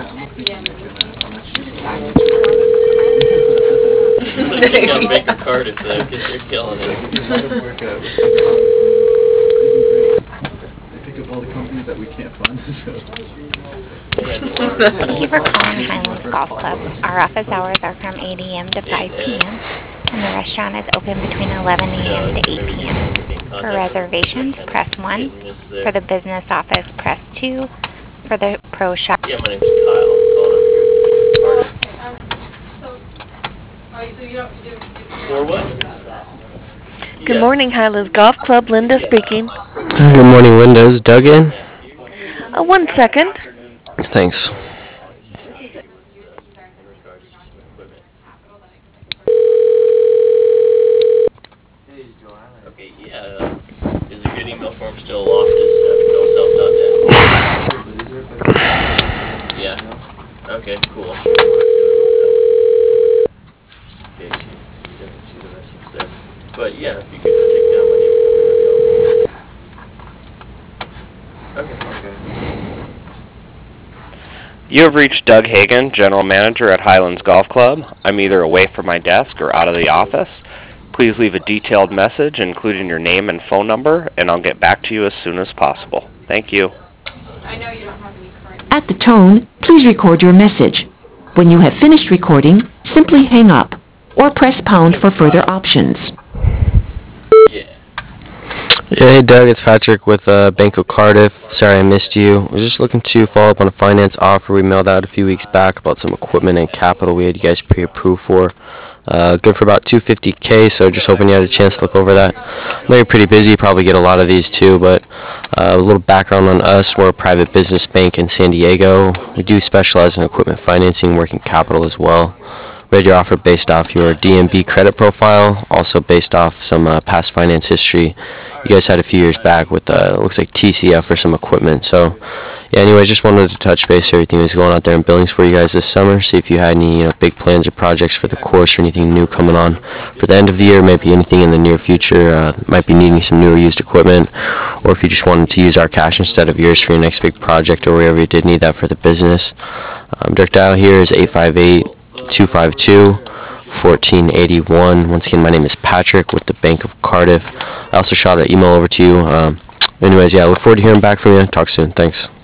Check out Baker Cardiff though, because they're killing it. They pick up all the companies that we can't fund. Thank you for calling Highlands Golf Club. Our office hours are from 8 a.m. to 5 p.m. and the restaurant is open between 11 a.m. to 8 p.m. For reservations, press 1. For the business office, press 2. For the pro shop. Yeah, my name's Kyle. I'm calling up here. For what? Good morning, Highlands Golf Club. Linda speaking. Good morning, Linda. Is Doug in? 1 second. Thanks. Okay, yeah. Is a good email form still loftus at Yeah. Okay, cool. Okay, see the message there. But yeah, if you could take down my name. Okay. You have reached Doug Hagan, General Manager at Highlands Golf Club. I'm either away from my desk or out of the office. Please leave a detailed message, including your name and phone number, and I'll get back to you as soon as possible. Thank you. At the tone, please record your message. When you have finished recording, simply hang up or press pound for further options. Yeah. Hey, Doug. It's Patrick with Bank of Cardiff. Sorry I missed you. I was just looking to follow up on a finance offer we mailed out a few weeks back about some equipment and capital we had you guys pre-approved for. Good for about $250K, so just hoping you had a chance to look over that. I know you're pretty busy, you probably get a lot of these too, but a little background on us. We're a private business bank in San Diego. We do specialize in equipment financing, working capital as well. We had your offer based off your DMB credit profile, also based off some past finance history you guys had a few years back with, looks like TCF for some equipment. So, yeah, anyways, just wanted to touch base. Everything was going out there in Billings for you guys this summer. See if you had any big plans or projects for the course or anything new coming on for the end of the year, maybe anything in the near future. Might be needing some new or used equipment, or if you just wanted to use our cash instead of yours for your next big project or wherever you did need that for the business. Direct dial here is 858-252-1481. Once again, my name is Patrick with the Bank of Cardiff. I also shot an email over to you. Anyways, yeah, look forward to hearing back from you. Talk soon. Thanks.